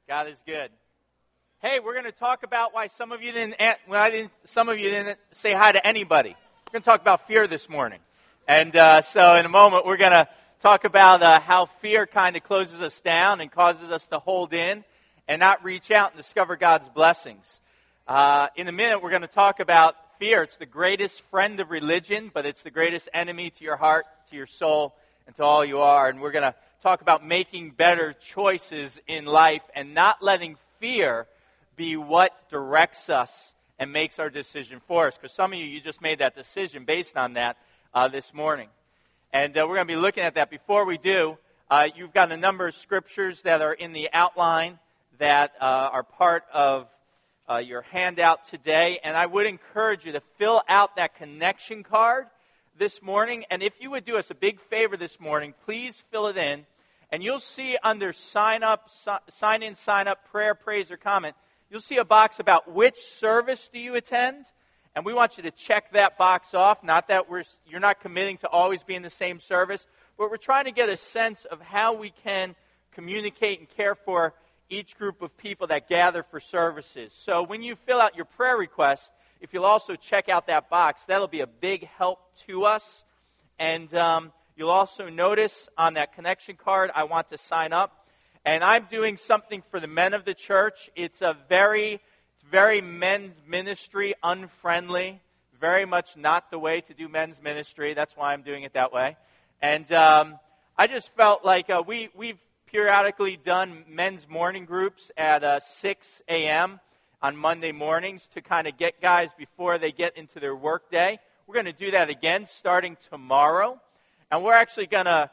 God is good. Hey, we're going to talk about why some of you didn't say hi to anybody. We're going to talk about fear this morning. And so in a moment, we're going to talk about how fear kind of closes us down and causes us to hold in and not reach out and discover God's blessings. In a minute, we're going to talk about fear. It's the greatest friend of religion, but it's the greatest enemy to your heart, to your soul, and to all you are. And we're going to talk about making better choices in life and not letting fear be what directs us and makes our decision for us. Because some of you just made that decision based on that this morning. And we're going to be looking at that. Before we do, you've got a number of scriptures that are in the outline that are part of your handout today. And I would encourage you to fill out that connection card this morning. And if you would do us a big favor this morning, please fill it in. And you'll see under sign in, sign up, prayer, praise, or comment, you'll see a box about which service do you attend. And we want you to check that box off. Not that you're not committing to always be in the same service, but we're trying to get a sense of how we can communicate and care for each group of people that gather for services. So when you fill out your prayer request, if you'll also check out that box, that'll be a big help to us. And you'll also notice on that connection card, I want to sign up. And I'm doing something for the men of the church. It's very men's ministry unfriendly. Very much not the way to do men's ministry. That's why I'm doing it that way. And I just felt like we've periodically done men's morning groups at 6 a.m. on Monday mornings to kind of get guys before they get into their work day. We're going to do that again starting tomorrow. And we're actually going to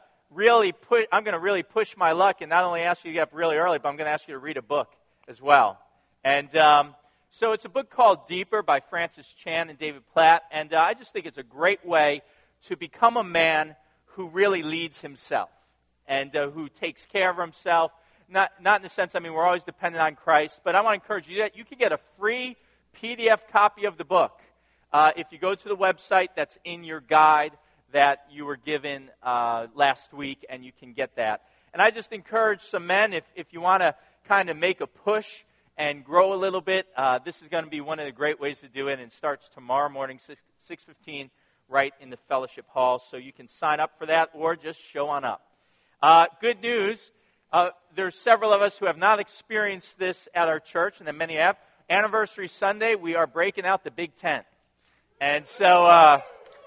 I'm going to really push my luck and not only ask you to get up really early, but I'm going to ask you to read a book as well. And so it's a book called Deeper by Francis Chan and David Platt. And I just think it's a great way to become a man who really leads himself and who takes care of himself. Not in the sense, we're always dependent on Christ, but I want to encourage you that you can get a free PDF copy of the book if you go to the website that's in your guide that you were given last week, and you can get that. And I just encourage some men, if you want to kind of make a push and grow a little bit, this is going to be one of the great ways to do it, and it starts tomorrow morning, 6:15, right in the fellowship hall. So you can sign up for that or just show on up. Good news, there's several of us who have not experienced this at our church, and then many have. Anniversary Sunday, we are breaking out the big tent. And so,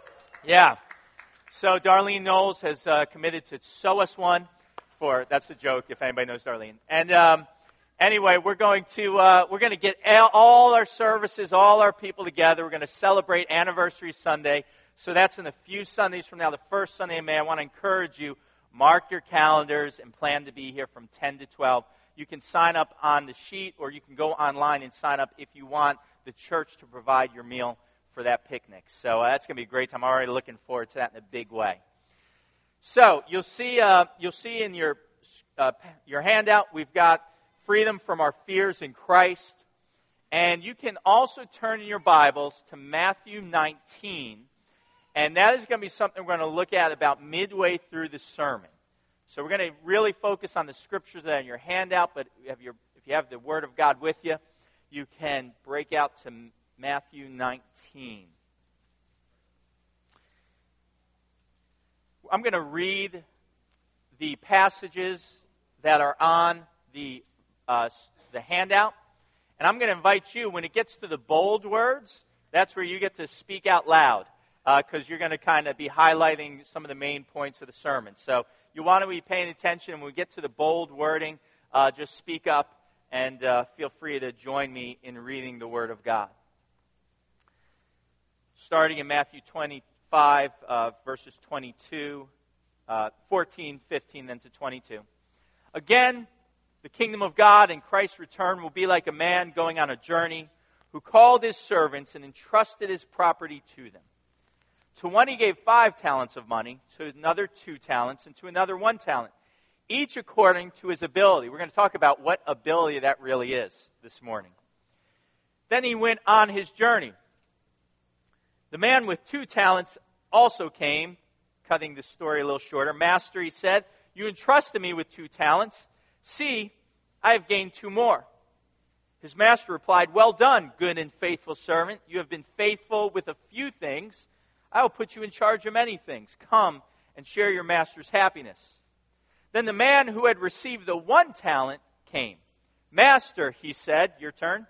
So Darlene Knowles has committed to sew us one that's a joke if anybody knows Darlene. And anyway, we're going to get all our services, all our people together. We're going to celebrate Anniversary Sunday. So that's in a few Sundays from now, the first Sunday in May. I want to encourage you, mark your calendars and plan to be here from 10 to 12. You can sign up on the sheet, or you can go online and sign up if you want the church to provide your meal for that picnic. So that's going to be a great time. I'm already looking forward to that in a big way. So you'll see in your handout, we've got freedom from our fears in Christ. And you can also turn in your Bibles to Matthew 19. And that is going to be something we're going to look at about midway through the sermon. So we're going to really focus on the scriptures that are in your handout, but if you have the Word of God with you, you can break out to Matthew 19. I'm going to read the passages that are on the handout, and I'm going to invite you, when it gets to the bold words, that's where you get to speak out loud, because you're going to kind of be highlighting some of the main points of the sermon. So you want to be paying attention. When we get to the bold wording, just speak up and feel free to join me in reading the Word of God. Starting in Matthew 25, verses 14, 15, then to 22. Again, the kingdom of God and Christ's return will be like a man going on a journey who called his servants and entrusted his property to them. To one he gave 5 talents of money, to another 2 talents, and to another 1 talent, each according to his ability. We're going to talk about what ability that really is this morning. Then he went on his journey. The man with 2 talents also came, cutting the story a little shorter. Master, he said, you entrusted me with 2 talents. See, I have gained 2 more. His master replied, well done, good and faithful servant. You have been faithful with a few things. I will put you in charge of many things. Come and share your master's happiness. Then the man who had received the 1 talent came. Master, he said, your turn.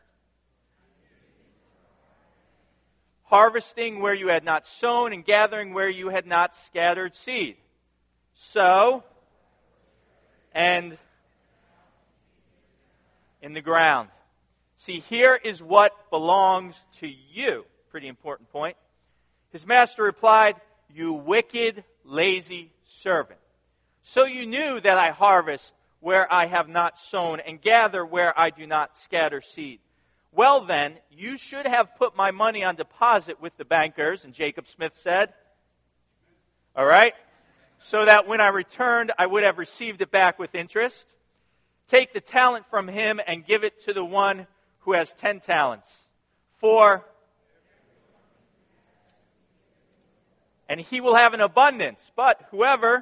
Harvesting where you had not sown and gathering where you had not scattered seed. Sow and in the ground. See, here is what belongs to you. Pretty important point. His master replied, you wicked, lazy servant. So you knew that I harvest where I have not sown and gather where I do not scatter seed. Well then, you should have put my money on deposit with the bankers, and Jacob Smith said, all right, so that when I returned, I would have received it back with interest. Take the talent from him and give it to the one who has 10 talents. And he will have an abundance. But whoever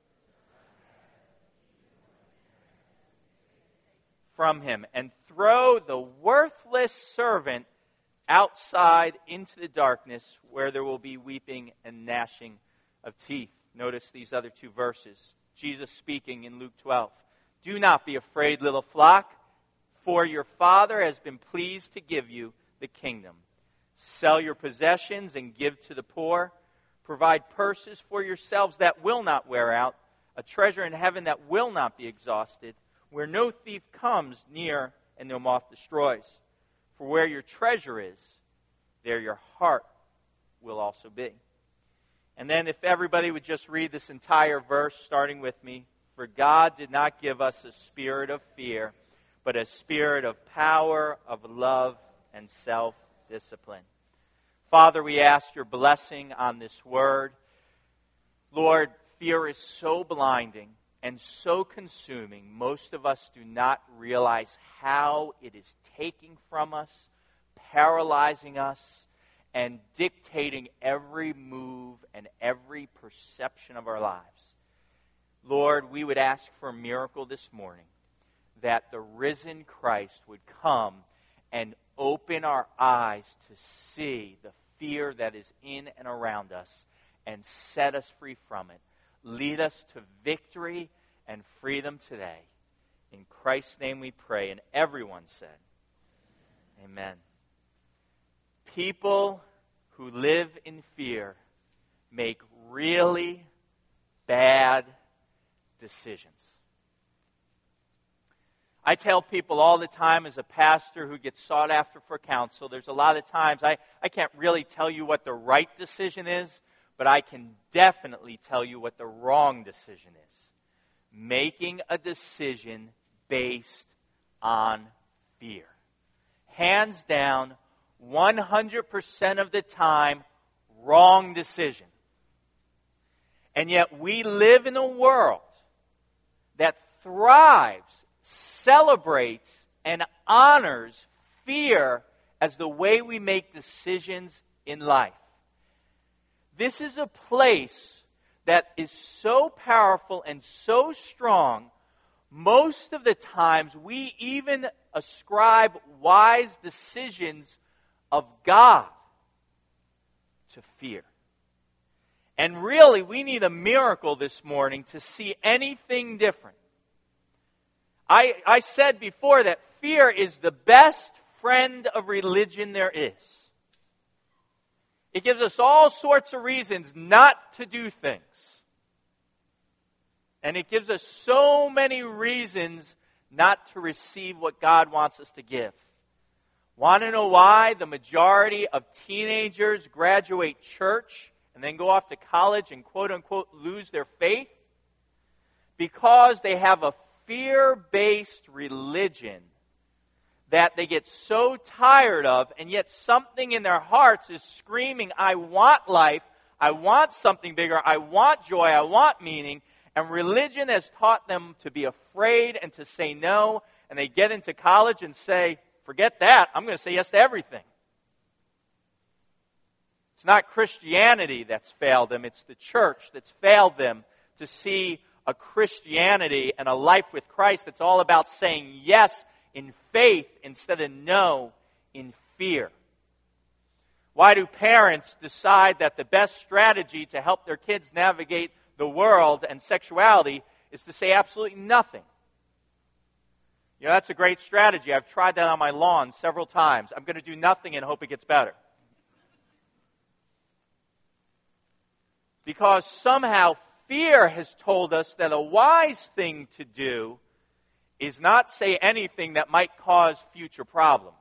from him, and throw the worthless servant outside into the darkness where there will be weeping and gnashing of teeth. Notice these other 2 verses. Jesus speaking in Luke 12. Do not be afraid, little flock, for your Father has been pleased to give you the kingdom. Sell your possessions and give to the poor. Provide purses for yourselves that will not wear out, a treasure in heaven that will not be exhausted, where no thief comes near and no moth destroys. For where your treasure is, there your heart will also be. And then if everybody would just read this entire verse, starting with me. For God did not give us a spirit of fear, but a spirit of power, of love, and self-discipline. Father, we ask your blessing on this word. Lord, fear is so blinding and so consuming. Most of us do not realize how it is taking from us, paralyzing us, and dictating every move and every perception of our lives. Lord, we would ask for a miracle this morning, that the risen Christ would come and open our eyes to see the fear that is in and around us and set us free from it. Lead us to victory and freedom today. In Christ's name we pray. And everyone said, amen. People who live in fear make really bad decisions. I tell people all the time as a pastor who gets sought after for counsel, there's a lot of times I can't really tell you what the right decision is, but I can definitely tell you what the wrong decision is. Making a decision based on fear. Hands down, 100% of the time, wrong decision. And yet we live in a world that thrives, celebrates, and honors fear as the way we make decisions in life. This is a place that is so powerful and so strong, most of the times we even ascribe wise decisions of God to fear. And really, we need a miracle this morning to see anything different. I said before that fear is the best friend of religion there is. It gives us all sorts of reasons not to do things. And it gives us so many reasons not to receive what God wants us to give. Want to know why the majority of teenagers graduate church and then go off to college and quote-unquote lose their faith? Because they have a fear-based religion that they get so tired of, and yet something in their hearts is screaming, I want life, I want something bigger, I want joy, I want meaning, and religion has taught them to be afraid and to say no, and they get into college and say, forget that, I'm going to say yes to everything. It's not Christianity that's failed them, it's the church that's failed them to see a Christianity and a life with Christ that's all about saying yes in faith instead of no in fear? Why do parents decide that the best strategy to help their kids navigate the world and sexuality is to say absolutely nothing? You know, that's a great strategy. I've tried that on my lawn several times. I'm going to do nothing and hope it gets better. Because somehow fear has told us that a wise thing to do is not say anything that might cause future problems.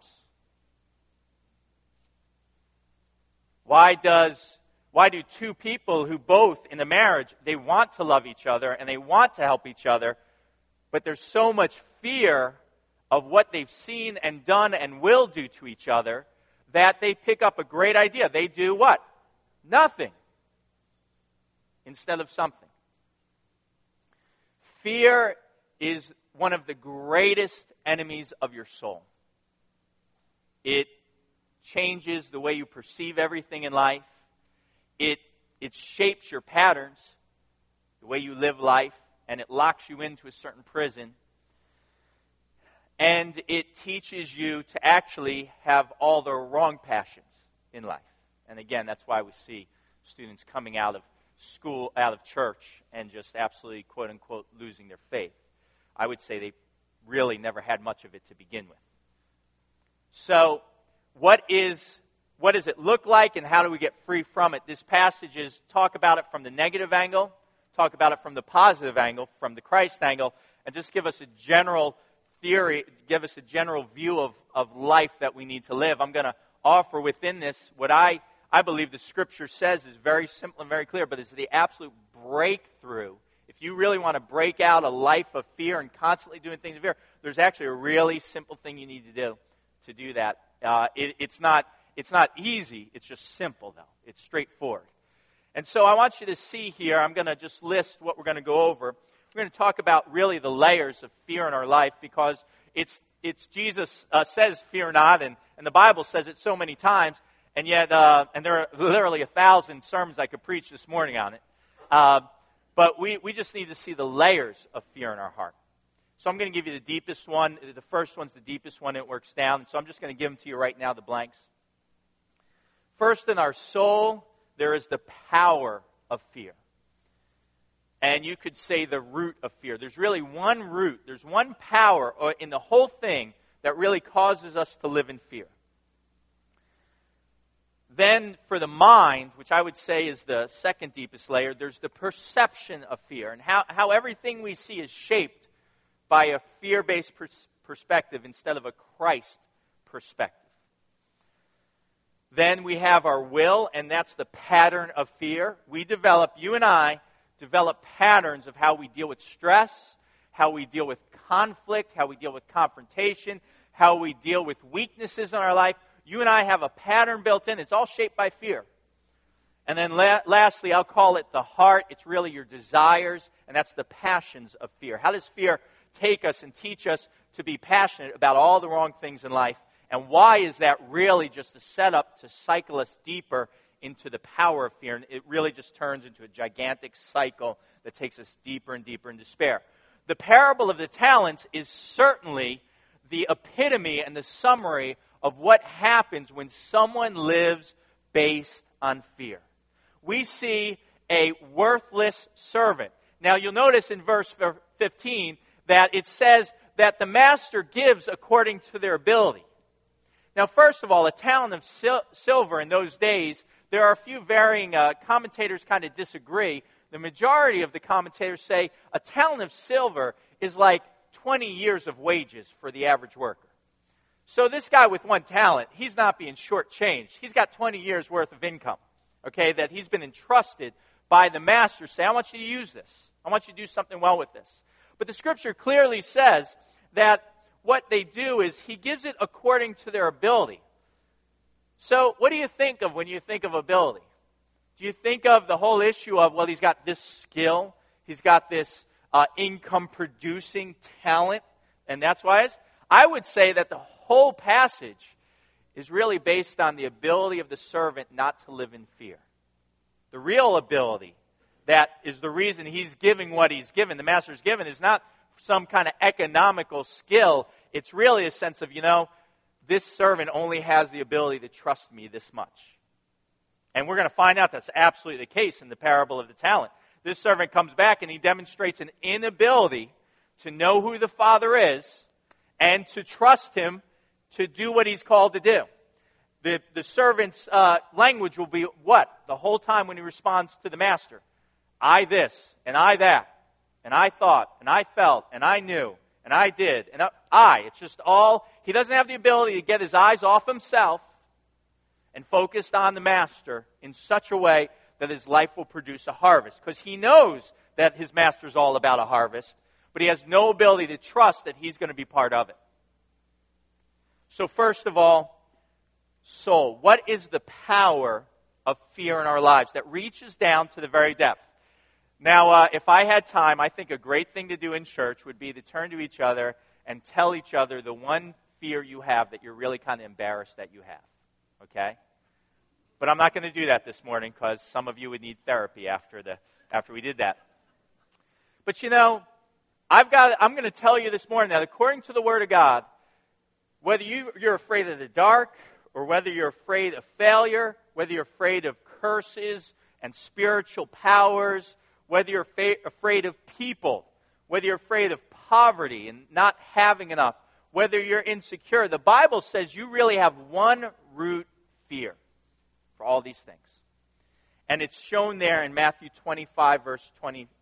Why do two people who both in a marriage, they want to love each other and they want to help each other, but there's so much fear of what they've seen and done and will do to each other that they pick up a great idea. They do what? Nothing instead of something. Fear is one of the greatest enemies of your soul. It changes the way you perceive everything in life. It shapes your patterns, the way you live life, and it locks you into a certain prison. And it teaches you to actually have all the wrong passions in life. And again, that's why we see students coming out of school, out of church, and just absolutely, quote unquote, losing their faith. I would say they really never had much of it to begin with. So, what does it look like and how do we get free from it? This passage is talk about it from the negative angle, talk about it from the positive angle, from the Christ angle, and just give us a general theory, give us a general view of life that we need to live. I'm going to offer within this what I believe the Scripture says is very simple and very clear, but it's the absolute breakthrough. If you really want to break out a life of fear and constantly doing things of fear, there's actually a really simple thing you need to do that. It's not easy. It's just simple, though. It's straightforward. And so I want you to see here, I'm going to just list what we're going to go over. We're going to talk about really the layers of fear in our life because it's Jesus says fear not, and the Bible says it so many times, and yet, and there are literally 1,000 sermons I could preach this morning on it. But we just need to see the layers of fear in our heart. So I'm going to give you the deepest one. The first one's the deepest one. It works down. So I'm just going to give them to you right now, the blanks. First, in our soul, there is the power of fear. And you could say the root of fear. There's really one root. There's one power in the whole thing that really causes us to live in fear. Then for the mind, which I would say is the second deepest layer, there's the perception of fear. And how everything we see is shaped by a fear-based perspective instead of a Christ perspective. Then we have our will, and that's the pattern of fear. You and I develop patterns of how we deal with stress, how we deal with conflict, how we deal with confrontation, how we deal with weaknesses in our life. You and I have a pattern built in. It's all shaped by fear. And then lastly, I'll call it the heart. It's really your desires, and that's the passions of fear. How does fear take us and teach us to be passionate about all the wrong things in life? And why is that really just a setup to cycle us deeper into the power of fear? And it really just turns into a gigantic cycle that takes us deeper and deeper in despair. The parable of the talents is certainly the epitome and the summary of what happens when someone lives based on fear. We see a worthless servant. Now you'll notice in verse 15 that it says that the master gives according to their ability. Now, first of all, a talent of silver in those days, there are a few varying commentators kind of disagree. The majority of the commentators say a talent of silver is like 20 years of wages for the average worker. So this guy with one talent, he's not being shortchanged. He's got 20 years worth of income, okay, that he's been entrusted by the master. Say, I want you to use this. I want you to do something well with this. But the Scripture clearly says that what they do is he gives it according to their ability. So what do you think of when you think of ability? Do you think of the whole issue of, well, he's got this skill, he's got this income-producing talent, and that's why I would say that the whole passage is really based on the ability of the servant not to live in fear. The real ability that is the reason he's giving what he's given, the master's given, is not some kind of economical skill. It's really a sense of, this servant only has the ability to trust me this much. And we're going to find out that's absolutely the case in the parable of the talent. This servant comes back and he demonstrates an inability to know who the Father is and to trust him to do what he's called to do. The servant's language will be what? The whole time when he responds to the master. I this, and I that, and I thought, and I felt, and I knew, and I did, and I. It's just all, he doesn't have the ability to get his eyes off himself and focused on the master in such a way that his life will produce a harvest. Because he knows that his master's all about a harvest, but he has no ability to trust that he's going to be part of it. So first of all, soul. What is the power of fear in our lives that reaches down to the very depth? Now, if I had time, I think a great thing to do in church would be to turn to each other and tell each other the one fear you have that you're really kind of embarrassed that you have. Okay? But I'm not going to do that this morning because some of you would need therapy after we did that. But I'm going to tell you this morning that according to the Word of God, whether you're afraid of the dark or whether you're afraid of failure, whether you're afraid of curses and spiritual powers, whether you're afraid of people, whether you're afraid of poverty and not having enough, whether you're insecure, the Bible says you really have one root fear for all these things. And it's shown there in Matthew 25, verse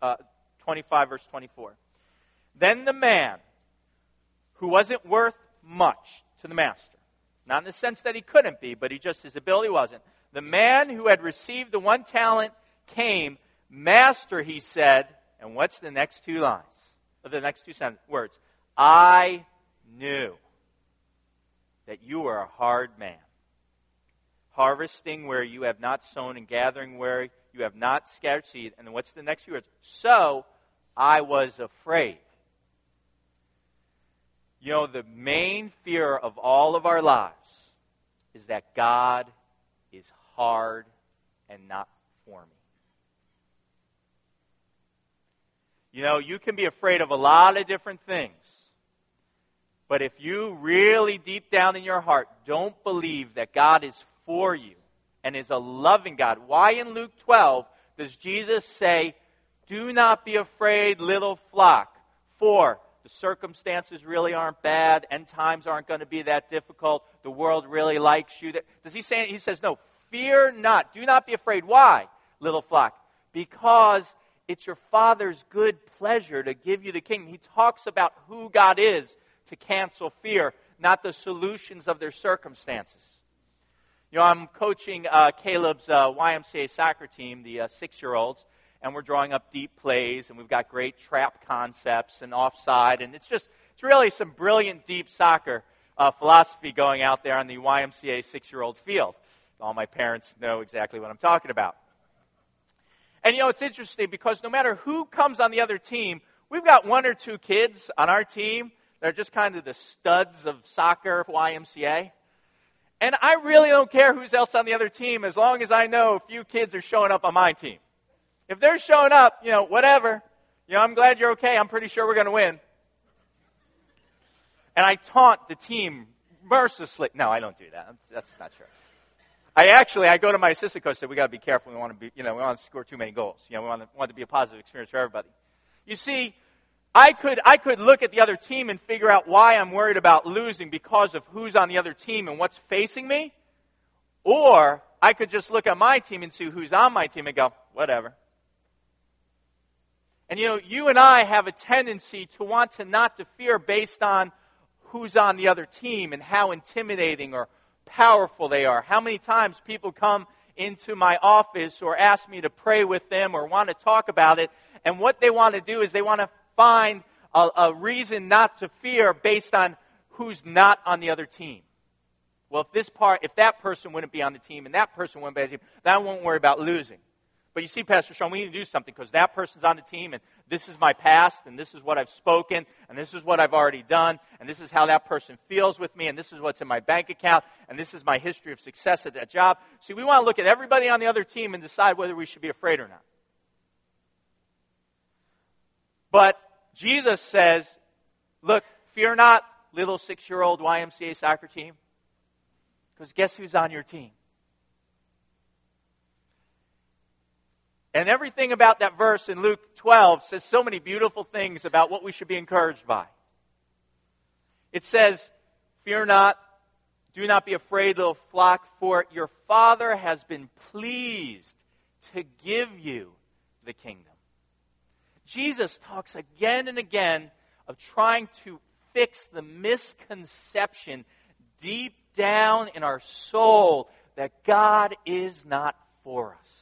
24. Then the man who wasn't worth much to the master, not in the sense that he couldn't be, but his ability wasn't. The man who had received the 1 talent came, Master, he said, and what's the next two lines? Or the next two words? I knew that you are a hard man, harvesting where you have not sown and gathering where you have not scattered seed. And then what's the next few words? So I was afraid. The main fear of all of our lives is that God is hard and not for me. You can be afraid of a lot of different things. But if you really deep down in your heart don't believe that God is for you and is a loving God, why in Luke 12 does Jesus say, do not be afraid, little flock, for the circumstances really aren't bad, end times aren't going to be that difficult, the world really likes you. Does he say, he says, no, fear not, do not be afraid. Why, little flock? Because it's your Father's good pleasure to give you the kingdom. He talks about who God is to cancel fear, not the solutions of their circumstances. I'm coaching Caleb's YMCA soccer team, the 6-year-olds, and we're drawing up deep plays, and we've got great trap concepts and offside, and it's really some brilliant deep soccer philosophy going out there on the YMCA 6-year-old field. All my parents know exactly what I'm talking about. And it's interesting because no matter who comes on the other team, we've got 1 or 2 kids on our team that are just kind of the studs of soccer YMCA. And I really don't care who's else on the other team as long as I know a few kids are showing up on my team. If they're showing up, whatever, I'm glad you're okay. I'm pretty sure we're going to win. And I taunt the team mercilessly. No, I don't do that. That's not true. I go to my assistant coach and say, we got to be careful. We want to score too many goals. We want it to be a positive experience for everybody. You see, I could look at the other team and figure out why I'm worried about losing because of who's on the other team and what's facing me. Or I could just look at my team and see who's on my team and go, whatever. And you and I have a tendency to want to not to fear based on who's on the other team and how intimidating or powerful they are. How many times people come into my office or ask me to pray with them or want to talk about it, and what they want to do is they want to find a reason not to fear based on who's not on the other team. Well, if that person wouldn't be on the team and that person wouldn't be on the team, then I won't worry about losing. But you see, Pastor Sean, we need to do something because that person's on the team and this is my past and this is what I've spoken and this is what I've already done and this is how that person feels with me and this is what's in my bank account and this is my history of success at that job. See, we want to look at everybody on the other team and decide whether we should be afraid or not. But Jesus says, look, fear not, little 6-year-old YMCA soccer team, because guess who's on your team? And everything about that verse in Luke 12 says so many beautiful things about what we should be encouraged by. It says, fear not, do not be afraid, little flock, for your Father has been pleased to give you the kingdom. Jesus talks again and again of trying to fix the misconception deep down in our soul that God is not for us.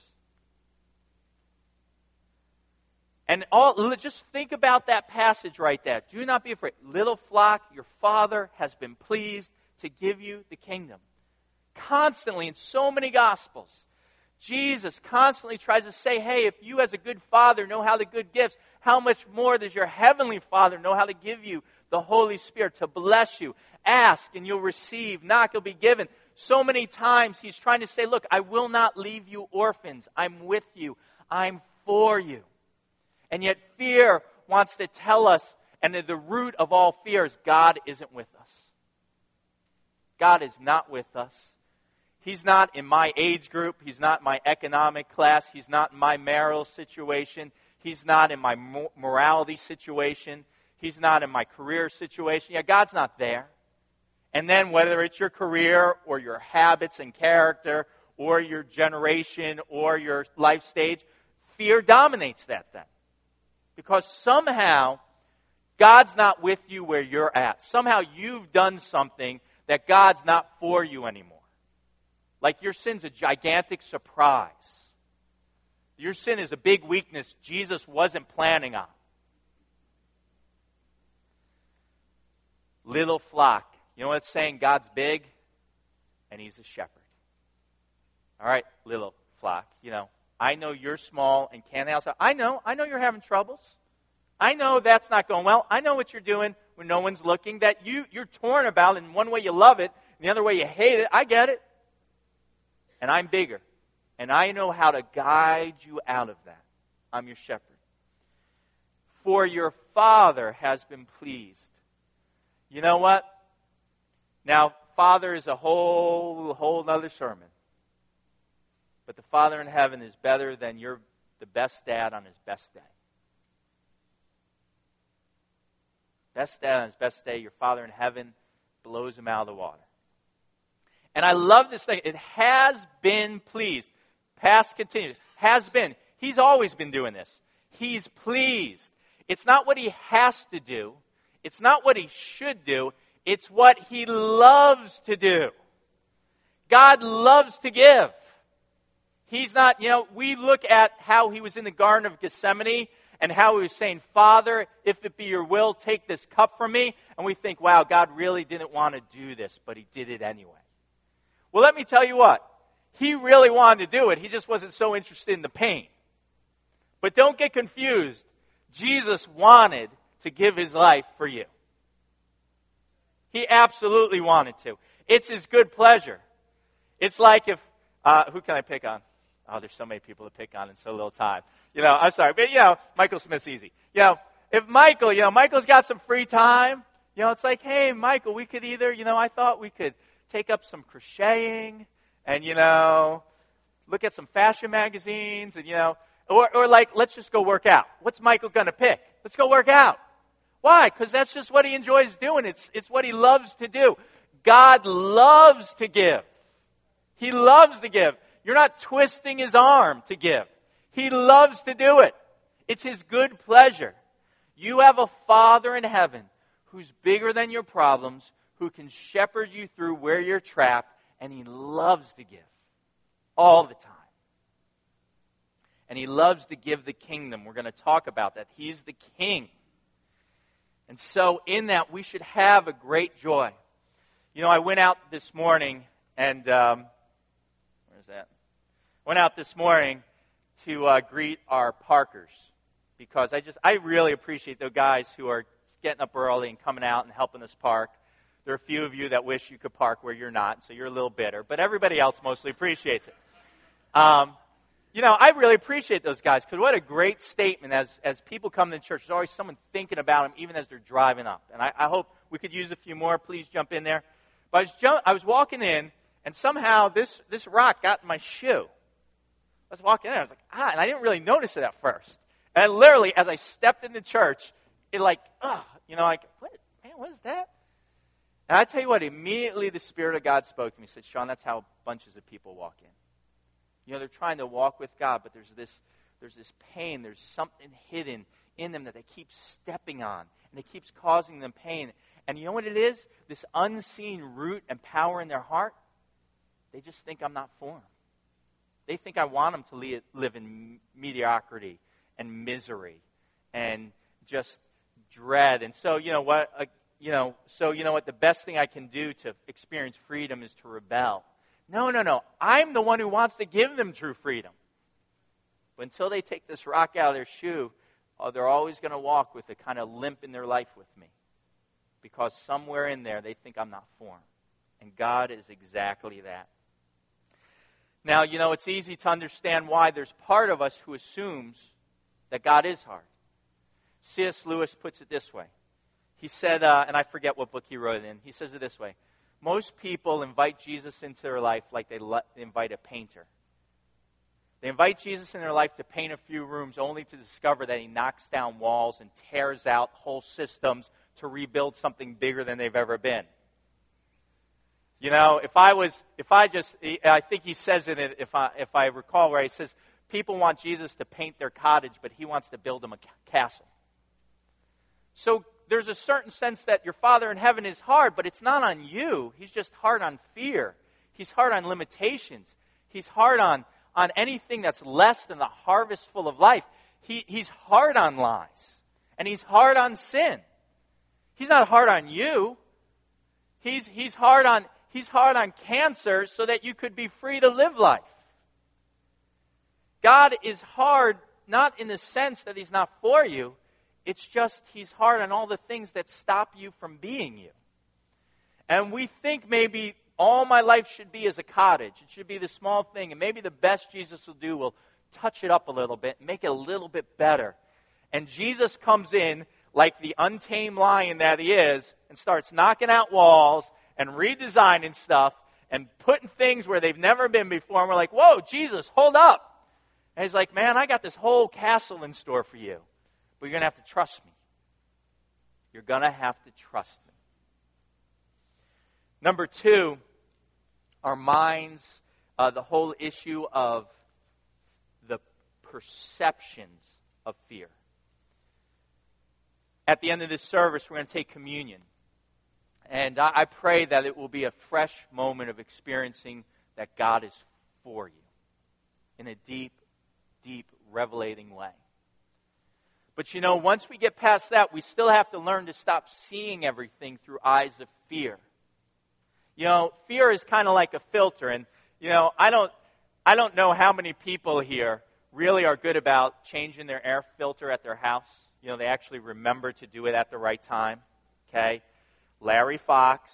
And just think about that passage right there. Do not be afraid. Little flock, your Father has been pleased to give you the kingdom. Constantly, in so many Gospels, Jesus constantly tries to say, hey, if you as a good Father know how to give gifts, how much more does your Heavenly Father know how to give you the Holy Spirit to bless you? Ask and you'll receive. Knock, you'll be given. So many times He's trying to say, look, I will not leave you orphans. I'm with you. I'm for you. And yet fear wants to tell us, and the root of all fear is God isn't with us. God is not with us. He's not in my age group. He's not in my economic class. He's not in my marital situation. He's not in my morality situation. He's not in my career situation. Yeah, God's not there. And then whether it's your career or your habits and character or your generation or your life stage, fear dominates that then. Because somehow, God's not with you where you're at. Somehow you've done something that God's not for you anymore. Like your sin's a gigantic surprise. Your sin is a big weakness Jesus wasn't planning on. Little flock. You know what it's saying? God's big, and He's a shepherd. All right, little flock, I know you're small and can't help. I know you're having troubles. I know that's not going well. I know what you're doing when no one's looking, that you're torn about. In one way you love it, and the other way you hate it. I get it. And I'm bigger. And I know how to guide you out of that. I'm your shepherd. For your Father has been pleased. You know what? Now, Father is a whole other sermon. But the Father in heaven is better than the best dad on his best day. Best dad on his best day, your Father in heaven blows him out of the water. And I love this thing. It has been pleased. Past continues. Has been. He's always been doing this. He's pleased. It's not what He has to do. It's not what He should do. It's what He loves to do. God loves to give. He's not, we look at how He was in the Garden of Gethsemane and how He was saying, Father, if it be your will, take this cup from me. And we think, wow, God really didn't want to do this, but He did it anyway. Well, let me tell you what. He really wanted to do it. He just wasn't so interested in the pain. But don't get confused. Jesus wanted to give His life for you. He absolutely wanted to. It's His good pleasure. It's like if, who can I pick on? Oh, there's so many people to pick on in so little time. I'm sorry. But, Michael Smith's easy. If Michael's got some free time, it's like, hey, Michael, we could either, I thought we could take up some crocheting and, look at some fashion magazines and, or like, let's just go work out. What's Michael going to pick? Let's go work out. Why? Because that's just what he enjoys doing. It's what he loves to do. God loves to give. He loves to give. You're not twisting His arm to give. He loves to do it. It's His good pleasure. You have a Father in heaven who's bigger than your problems, who can shepherd you through where you're trapped, and He loves to give all the time. And He loves to give the kingdom. We're going to talk about that. He's the King. And so in that, we should have a great joy. I went out this morning and... where's that? Went out this morning to greet our parkers because I really appreciate the guys who are getting up early and coming out and helping us park. There are a few of you that wish you could park where you're not, so you're a little bitter, but everybody else mostly appreciates it. I really appreciate those guys, because what a great statement. As people come to church, there's always someone thinking about them, even as they're driving up. And I hope we could use a few more. Please jump in there. But I was walking in, and somehow this rock got in my shoe. I was walking in, I was like, and I didn't really notice it at first. And literally, as I stepped into church, it what is that? And I tell you what, immediately the Spirit of God spoke to me. He said, Sean, that's how bunches of people walk in. They're trying to walk with God, but there's this pain, there's something hidden in them that they keep stepping on, and it keeps causing them pain. And you know what it is? This unseen root and power in their heart, they just think I'm not for them. They think I want them to live in mediocrity and misery and just dread. And so, you know what? The best thing I can do to experience freedom is to rebel. No. I'm the one who wants to give them true freedom. But until they take this rock out of their shoe, they're always going to walk with a kind of limp in their life with me. Because somewhere in there, they think I'm not for them. And God is exactly that. Now, it's easy to understand why there's part of us who assumes that God is hard. C.S. Lewis puts it this way. He said, and I forget what book he wrote it in, he says it this way. Most people invite Jesus into their life like they invite a painter. They invite Jesus in their life to paint a few rooms only to discover that he knocks down walls and tears out whole systems to rebuild something bigger than they've ever been. I think he says in it, if I recall where he says, people want Jesus to paint their cottage, but he wants to build them a castle. So there's a certain sense that your Father in heaven is hard, but it's not on you. He's just hard on fear. He's hard on limitations. He's hard on anything that's less than the harvest full of life. He's hard on lies. And he's hard on sin. He's not hard on you. He's hard on cancer so that you could be free to live life. God is hard not in the sense that he's not for you. It's just he's hard on all the things that stop you from being you. And we think maybe all my life should be as a cottage. It should be the small thing. And maybe the best Jesus will do will touch it up a little bit, make it a little bit better. And Jesus comes in like the untamed lion that he is and starts knocking out walls and redesigning stuff and putting things where they've never been before. And we're like, whoa, Jesus, hold up. And he's like, man, I got this whole castle in store for you. But you're going to have to trust me. You're going to have to trust me. Number 2, our minds, the whole issue of the perceptions of fear. At the end of this service, we're going to take communion. And I pray that it will be a fresh moment of experiencing that God is for you in a deep, deep, revelating way. But once we get past that, we still have to learn to stop seeing everything through eyes of fear. Fear is kind of like a filter. And, I don't know how many people here really are good about changing their air filter at their house. They actually remember to do it at the right time. Okay? Larry Fox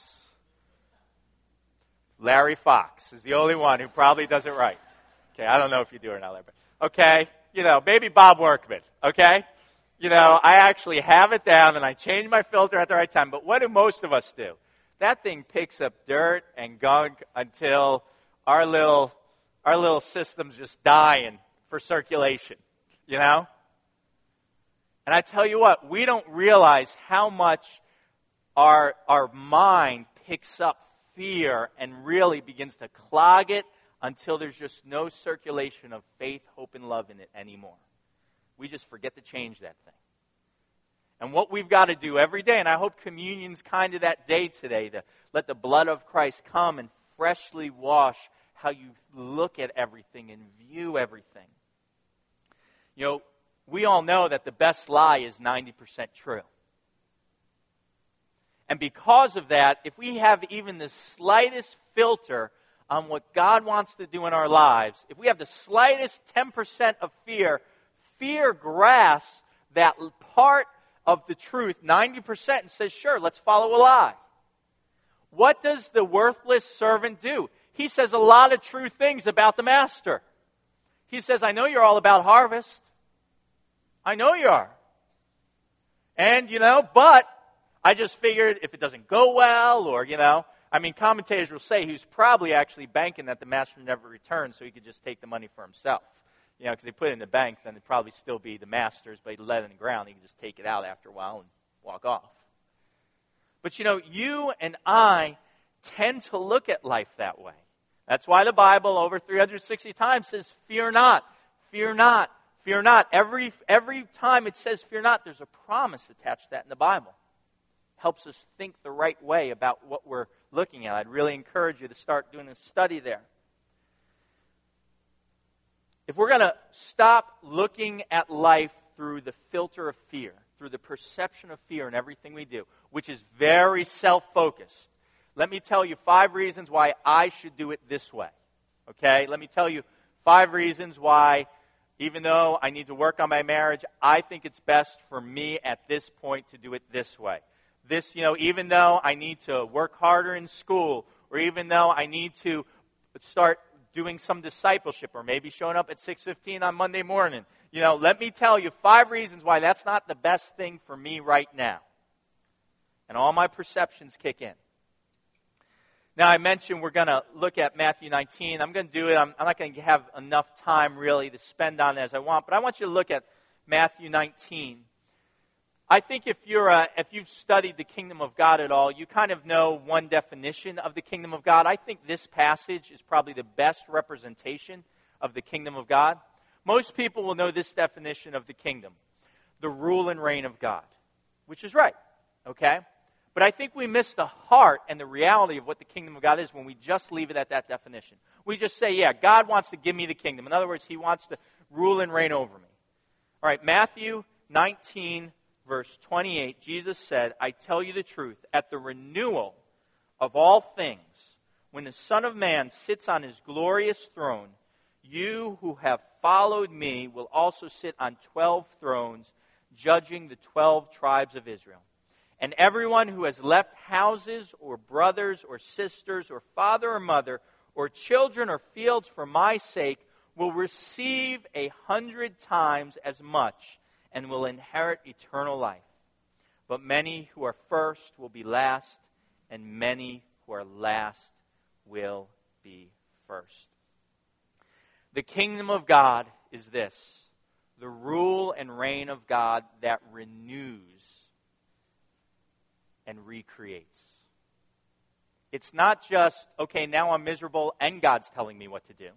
is the only one who probably does it right. Okay, I don't know if you do or not, Larry. Okay? Maybe Bob Workman. Okay? I actually have it down and I change my filter at the right time. But what do most of us do? That thing picks up dirt and gunk until our little system's just dying for circulation. And I tell you what, we don't realize how much our mind picks up fear and really begins to clog it until there's just no circulation of faith, hope, and love in it anymore. We just forget to change that thing. And what we've got to do every day, and I hope communion's kind of that day today, to let the blood of Christ come and freshly wash how you look at everything and view everything. We all know that the best lie is 90% true. And because of that, if we have even the slightest filter on what God wants to do in our lives, if we have the slightest 10% of fear, fear grasps that part of the truth, 90%, and says, sure, let's follow a lie. What does the worthless servant do? He says a lot of true things about the master. He says, I know you're all about harvest. I know you are. And, but I just figured if it doesn't go well or, commentators will say he was probably actually banking that the master never returned so he could just take the money for himself. Because they put it in the bank, then it'd probably still be the master's, but he'd let it in the ground. He could just take it out after a while and walk off. But, you and I tend to look at life that way. That's why the Bible over 360 times says, fear not, fear not, fear not. Every time it says fear not, there's a promise attached to that in the Bible. Helps us think the right way about what we're looking at. I'd really encourage you to start doing a study there. If we're going to stop looking at life through the filter of fear, through the perception of fear in everything we do, which is very self-focused, let me tell you 5 reasons why I should do it this way. Okay? Let me tell you 5 reasons why, even though I need to work on my marriage, I think it's best for me at this point to do it this way. This, even though I need to work harder in school, or even though I need to start doing some discipleship, or maybe showing up at 6:15 on Monday morning, let me tell you 5 reasons why that's not the best thing for me right now. And all my perceptions kick in. Now, I mentioned we're going to look at Matthew 19. I'm going to do it. I'm not going to have enough time, really, to spend on it as I want. But I want you to look at Matthew 19. I think if you've studied the kingdom of God at all, you kind of know one definition of the kingdom of God. I think this passage is probably the best representation of the kingdom of God. Most people will know this definition of the kingdom: the rule and reign of God, which is right, okay? But I think we miss the heart and the reality of what the kingdom of God is when we just leave it at that definition. We just say, yeah, God wants to give me the kingdom. In other words, He wants to rule and reign over me. All right, Matthew 19, verse 28, Jesus said, I tell you the truth, at the renewal of all things, when the Son of Man sits on His glorious throne, you who have followed me will also sit on 12 thrones, judging the 12 tribes of Israel. And everyone who has left houses or brothers or sisters or father or mother or children or fields for my sake will receive 100 times as much and will inherit eternal life. But many who are first will be last, and many who are last will be first. The kingdom of God is this: the rule and reign of God that renews and recreates. It's not just, okay, now I'm miserable and God's telling me what to do.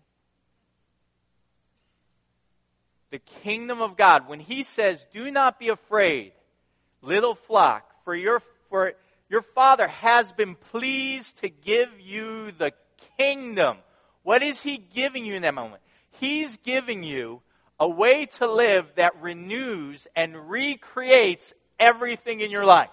The kingdom of God, when He says, do not be afraid, little flock, for your Father has been pleased to give you the kingdom. What is He giving you in that moment? He's giving you a way to live that renews and recreates everything in your life.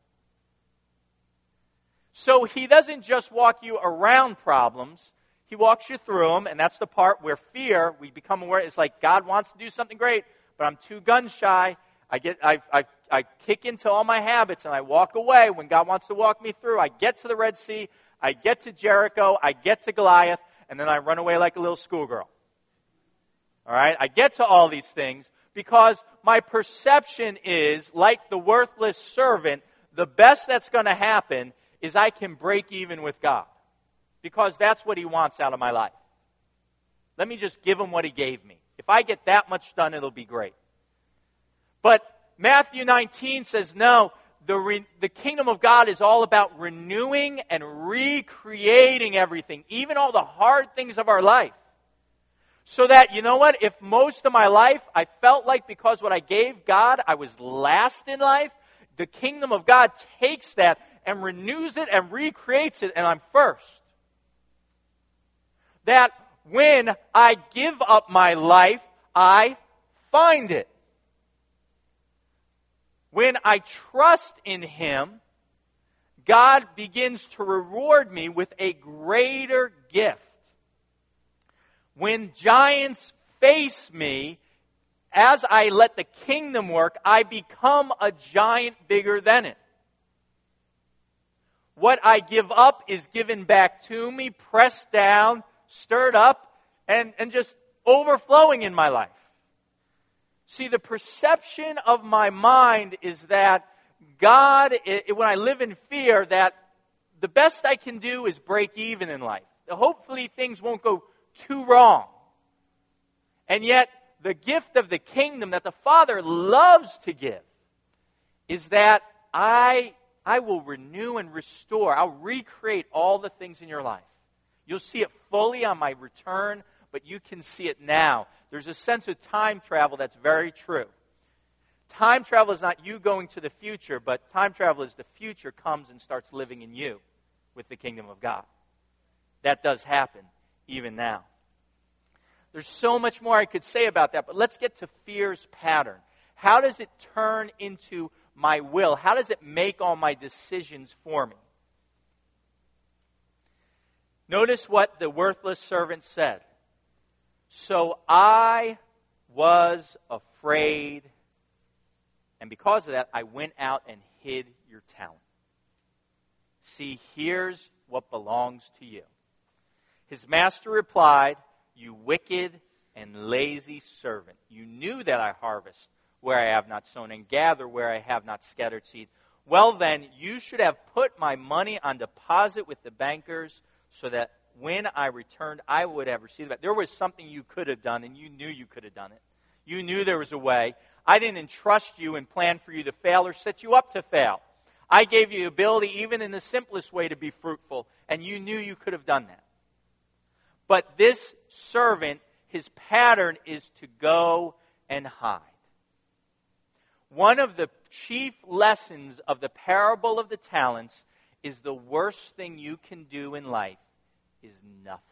So He doesn't just walk you around problems. He walks you through them, and that's the part where fear, we become aware, it's like God wants to do something great, but I'm too gun-shy. I kick into all my habits, and I walk away when God wants to walk me through. I get to the Red Sea, I get to Jericho, I get to Goliath, and then I run away like a little schoolgirl. All right? I get to all these things because my perception is, like the worthless servant, the best that's going to happen is I can break even with God, because that's what He wants out of my life. Let me just give Him what He gave me. If I get that much done, it'll be great. But Matthew 19 says, no, the kingdom of God is all about renewing and recreating everything, even all the hard things of our life. So that, you know what, if most of my life I felt like because what I gave God, I was last in life, the kingdom of God takes that and renews it and recreates it, and I'm first. That when I give up my life, I find it. When I trust in Him, God begins to reward me with a greater gift. When giants face me, as I let the kingdom work, I become a giant bigger than it. What I give up is given back to me, pressed down, stirred up, and just overflowing in my life. See, the perception of my mind is that God, when I live in fear, that the best I can do is break even in life. Hopefully things won't go too wrong. And yet, the gift of the kingdom that the Father loves to give is that I will renew and restore. I'll recreate all the things in your life. You'll see it fully on my return, but you can see it now. There's a sense of time travel that's very true. Time travel is not you going to the future, but time travel is the future comes and starts living in you with the kingdom of God. That does happen even now. There's so much more I could say about that, but let's get to fear's pattern. How does it turn into my will? How does it make all my decisions for me? Notice what the worthless servant said. So I was afraid, and because of that, I went out and hid your talent. See, here's what belongs to you. His master replied, you wicked and lazy servant. You knew that I harvest where I have not sown and gather where I have not scattered seed. Well then, you should have put my money on deposit with the bankers so that when I returned, I would have received it. There was something you could have done, and you knew you could have done it. You knew there was a way. I didn't entrust you and plan for you to fail or set you up to fail. I gave you the ability, even in the simplest way, to be fruitful, and you knew you could have done that. But this servant, his pattern is to go and hide. One of the chief lessons of the parable of the talents is the worst thing you can do in life is nothing.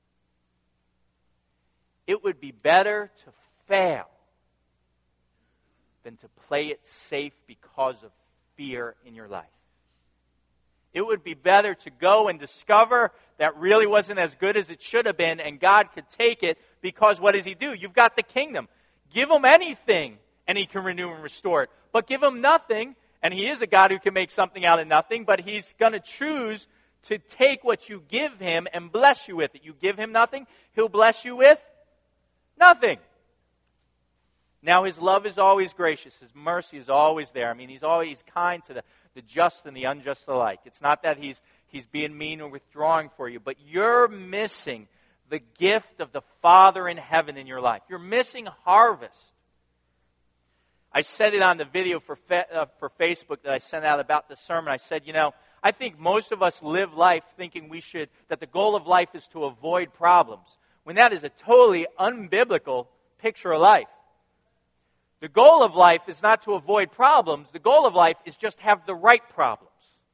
It would be better to fail than to play it safe because of fear in your life. It would be better to go and discover that really wasn't as good as it should have been, and God could take it because what does He do? You've got the kingdom. Give Him anything, and He can renew and restore it. But give Him nothing, and He is a God who can make something out of nothing, but He's going to choose to take what you give Him and bless you with it. You give Him nothing, He'll bless you with nothing. Now, His love is always gracious. His mercy is always there. I mean, He's always kind to the just and the unjust alike. It's not that He's being mean or withdrawing for you, but you're missing the gift of the Father in heaven in your life. You're missing harvest. I said it on the video for Facebook that I sent out about the sermon. I said, I think most of us live life thinking that the goal of life is to avoid problems, when that is a totally unbiblical picture of life. The goal of life is not to avoid problems. The goal of life is just have the right problems.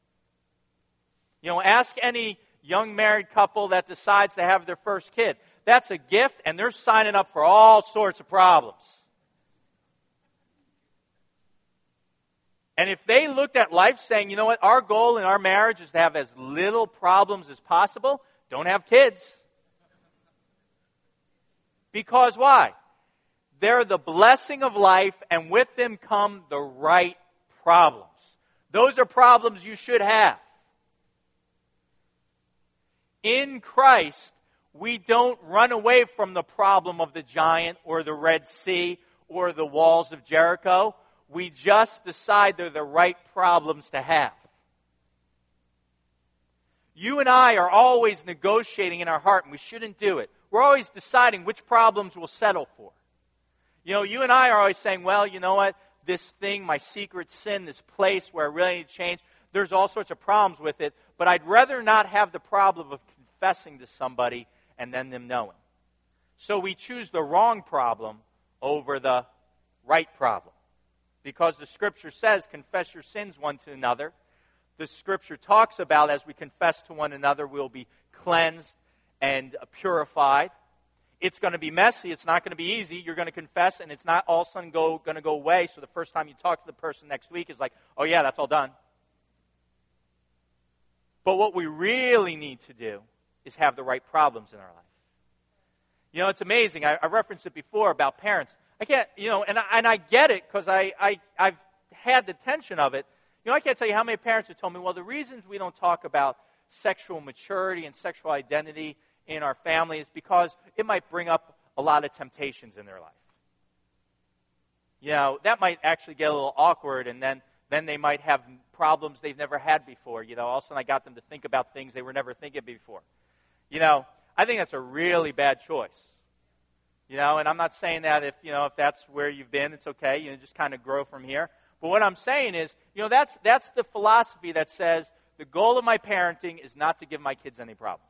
Ask any young married couple that decides to have their first kid. That's a gift, and they're signing up for all sorts of problems. And if they looked at life saying, you know what, our goal in our marriage is to have as little problems as possible, don't have kids. Because why? They're the blessing of life, and with them come the right problems. Those are problems you should have. In Christ, we don't run away from the problem of the giant or the Red Sea or the walls of Jericho. We just decide they're the right problems to have. You and I are always negotiating in our heart, and we shouldn't do it. We're always deciding which problems we'll settle for. You and I are always saying, well, you know what? This thing, my secret sin, this place where I really need to change, there's all sorts of problems with it, but I'd rather not have the problem of confessing to somebody and then them knowing. So we choose the wrong problem over the right problem. Because the Scripture says, confess your sins one to another. The Scripture talks about as we confess to one another, we'll be cleansed and purified. It's going to be messy. It's not going to be easy. You're going to confess, and it's not all of a sudden going to go away. So the first time you talk to the person next week is like, oh yeah, that's all done. But what we really need to do is have the right problems in our life. It's amazing. I referenced it before about parents. I can't, and I get it because I've had the tension of it. I can't tell you how many parents have told me, well, the reasons we don't talk about sexual maturity and sexual identity in our family is because it might bring up a lot of temptations in their life. You know, that might actually get a little awkward, and then they might have problems they've never had before. You know, all of a sudden I got them to think about things they were never thinking before. You know, I think that's a really bad choice. You know, and I'm not saying that if that's where you've been, it's okay. You know, just kind of grow from here. But what I'm saying is, you know, that's the philosophy that says the goal of my parenting is not to give my kids any problems.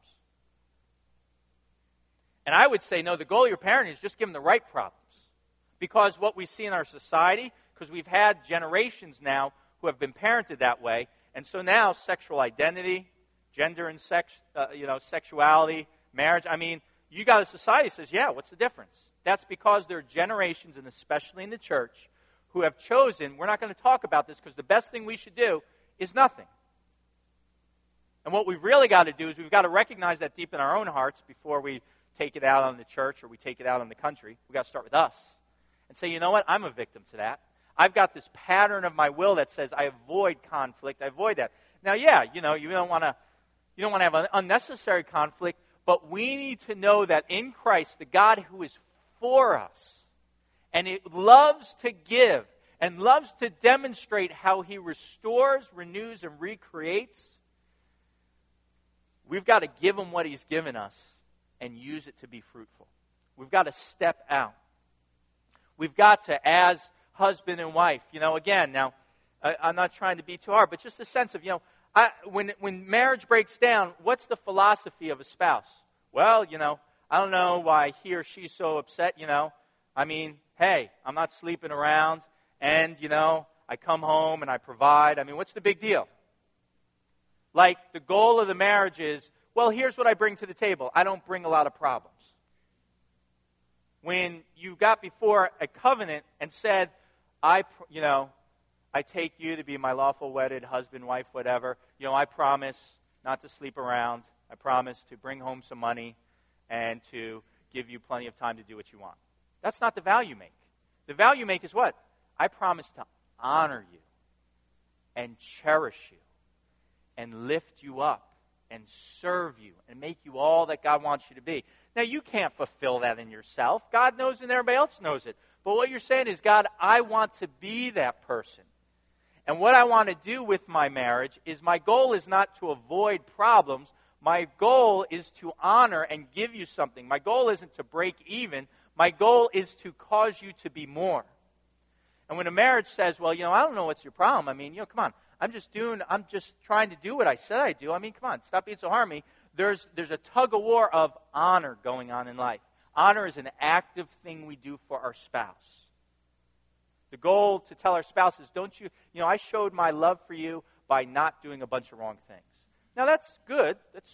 And I would say, no, the goal of your parenting is just give them the right problems. Because what we see in our society, because we've had generations now who have been parented that way, and so now sexual identity, gender and sexuality, marriage, I mean, you got a society that says, yeah, what's the difference? That's because there are generations, and especially in the church, who have chosen, we're not going to talk about this because the best thing we should do is nothing. And what we've really got to do is we've got to recognize that deep in our own hearts before we take it out on the church or we take it out on the country. We've got to start with us and say, you know what, I'm a victim to that. I've got this pattern of my will that says I avoid conflict, I avoid that. Now, yeah, you don't want to have an unnecessary conflict, but we need to know that in Christ, the God who is for us, and it loves to give and loves to demonstrate how he restores, renews, and recreates, we've got to give him what he's given us and use it to be fruitful. We've got to step out. We've got to, as husband and wife, again, now, I'm not trying to be too hard, but just a sense of, when marriage breaks down, what's the philosophy of a spouse? Well, I don't know why he or she's so upset, I mean, hey, I'm not sleeping around, and, I come home and I provide. I mean, what's the big deal? Like, the goal of the marriage is, well, here's what I bring to the table. I don't bring a lot of problems. When you got before a covenant and said, I take you to be my lawful wedded husband, wife, whatever. I promise not to sleep around. I promise to bring home some money and to give you plenty of time to do what you want. That's not the value make. The value make is what? I promise to honor you and cherish you and lift you up and serve you and make you all that God wants you to be. Now, you can't fulfill that in yourself. God knows and everybody else knows it. But what you're saying is, God, I want to be that person. And what I want to do with my marriage is my goal is not to avoid problems. My goal is to honor and give you something. My goal isn't to break even. My goal is to cause you to be more. And when a marriage says, well, I don't know what's your problem. I mean, come on. I'm just trying to do what I said I do. I mean, come on, stop being so hard on me. There's a tug of war of honor going on in life. Honor is an active thing we do for our spouse. The goal to tell our spouses, I showed my love for you by not doing a bunch of wrong things. Now, that's good. That's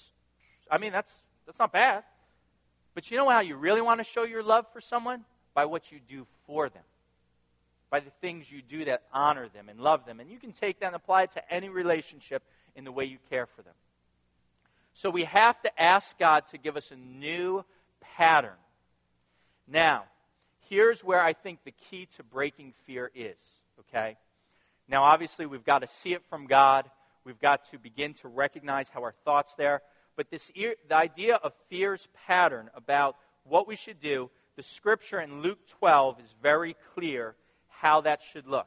not bad. But you know how you really want to show your love for someone? By what you do for them. By the things you do that honor them and love them. And you can take that and apply it to any relationship in the way you care for them. So we have to ask God to give us a new pattern. Now, here's where I think the key to breaking fear is, okay? Now, obviously, we've got to see it from God. We've got to begin to recognize how our thoughts there. But the idea of fear's pattern about what we should do, the scripture in Luke 12 is very clear how that should look.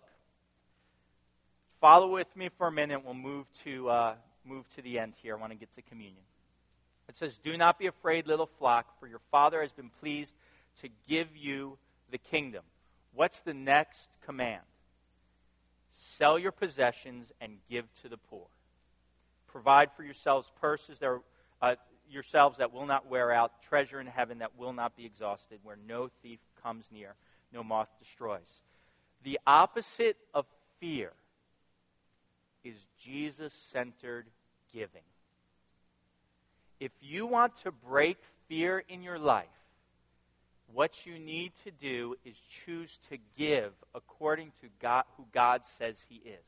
Follow with me for a minute. We'll move to the end here. I want to get to communion. It says, "Do not be afraid, little flock, for your Father has been pleased to give you the kingdom." What's the next command? Sell your possessions and give to the poor. Provide for yourselves purses that will not wear out, treasure in heaven that will not be exhausted, where no thief comes near, no moth destroys. The opposite of fear is Jesus-centered giving. If you want to break fear in your life, what you need to do is choose to give according to God, who God says He is.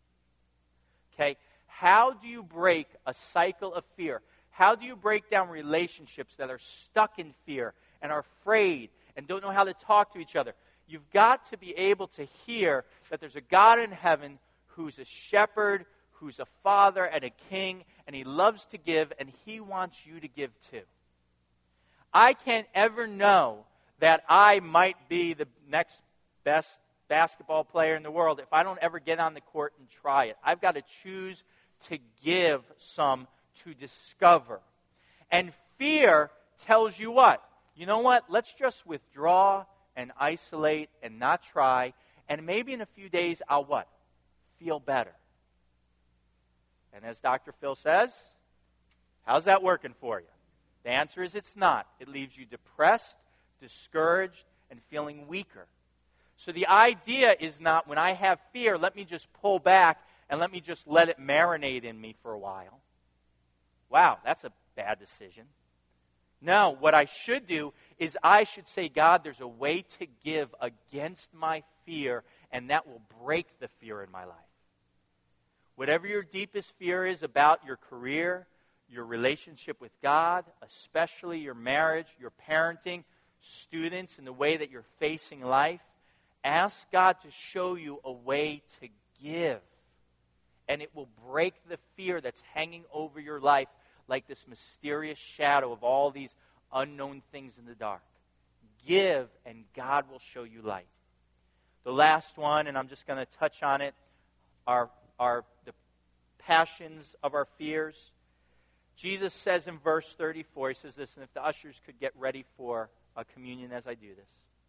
Okay? How do you break a cycle of fear? How do you break down relationships that are stuck in fear and are afraid and don't know how to talk to each other? You've got to be able to hear that there's a God in heaven who's a shepherd, who's a father and a king, and He loves to give, and He wants you to give too. I can't ever know that I might be the next best basketball player in the world if I don't ever get on the court and try it. I've got to choose to give some to discover. And fear tells you what? You know what? Let's just withdraw and isolate and not try. And maybe in a few days I'll what? Feel better. And as Dr. Phil says, how's that working for you? The answer is it's not. It leaves you depressed, discouraged, and feeling weaker. So the idea is not when I have fear, let me just pull back and let me just let it marinate in me for a while. Wow, that's a bad decision. No, what I should do is I should say, God, there's a way to give against my fear, and that will break the fear in my life. Whatever your deepest fear is about your career, your relationship with God, especially your marriage, your parenting, students, and the way that you're facing life, ask God to show you a way to give. And it will break the fear that's hanging over your life like this mysterious shadow of all these unknown things in the dark. Give, and God will show you light. The last one, and I'm just going to touch on it, are the passions of our fears. Jesus says in verse 34, he says this, and if the ushers could get ready for a communion as I do this.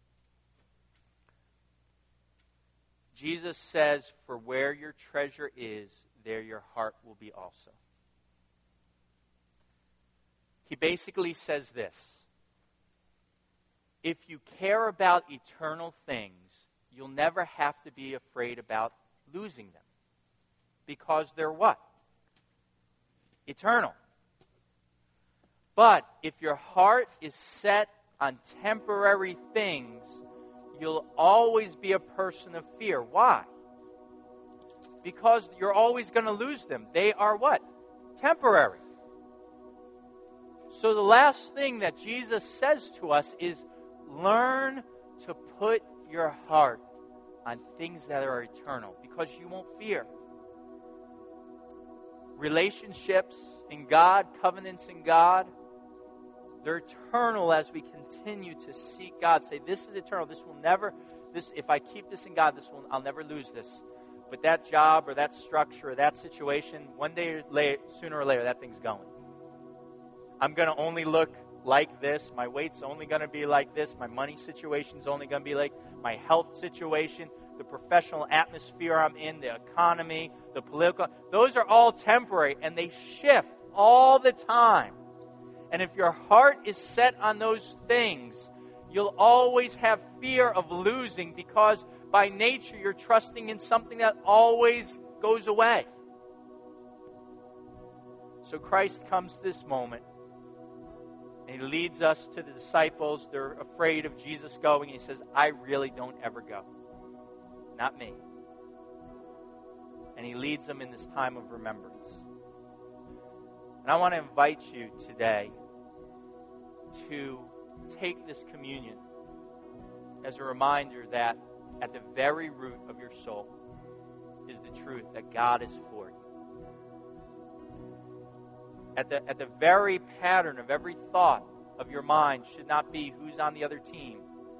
Jesus says, for where your treasure is, there your heart will be also. He basically says this. If you care about eternal things, you'll never have to be afraid about losing them. Because they're what? Eternal. But if your heart is set on temporary things, you'll always be a person of fear. Why? Because you're always going to lose them. They are what? Temporary. So the last thing that Jesus says to us is learn to put your heart on things that are eternal because you won't fear. Relationships in God, covenants in God, they're eternal as we continue to seek God. Say, this is eternal. If I keep this in God, I'll never lose this. But that job or that structure or that situation, one day sooner or later, that thing's going. I'm going to only look like this. My weight's only going to be like this. My money situation's only going to be like my health situation, the professional atmosphere I'm in, the economy, the political. Those are all temporary, and they shift all the time. And if your heart is set on those things, you'll always have fear of losing because by nature you're trusting in something that always goes away. So Christ comes to this moment, and He leads us to the disciples. They're afraid of Jesus going. He says, I really don't ever go. Not me. And He leads them in this time of remembrance. And I want to invite you today to take this communion as a reminder that at the very root of your soul is the truth that God is for you. At the very pattern of every thought of your mind should not be who's on the other team,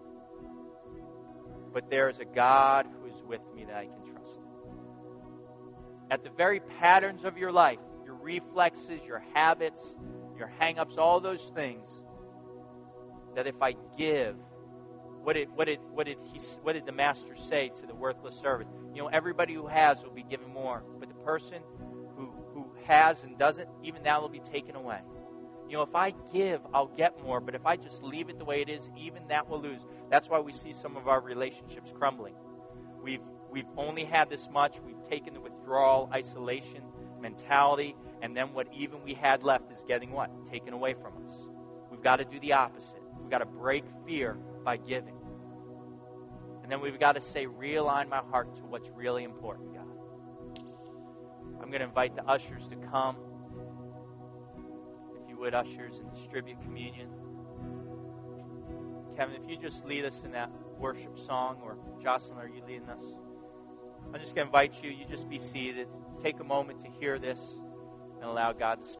but there is a God who is with me that I can trust. At the very patterns of your life, your reflexes, your habits, your hang-ups, all those things, that if I give, what did the master say to the worthless servant? Everybody who has will be given more, but the person who has and doesn't, even that will be taken away. If I give, I'll get more, but if I just leave it the way it is, even that will lose. That's why we see some of our relationships crumbling. We've only had this much. We've taken the withdrawal, isolation mentality, and then what even we had left is getting what? Taken away from us. We've got to do the opposite. We've got to break fear by giving. And then we've got to say, realign my heart to what's really important, God. I'm going to invite the ushers to come. If you would, ushers, and distribute communion. Kevin, if you just lead us in that worship song, or Jocelyn, are you leading us? I'm just going to invite you. You just be seated. Take a moment to hear this and allow God to speak.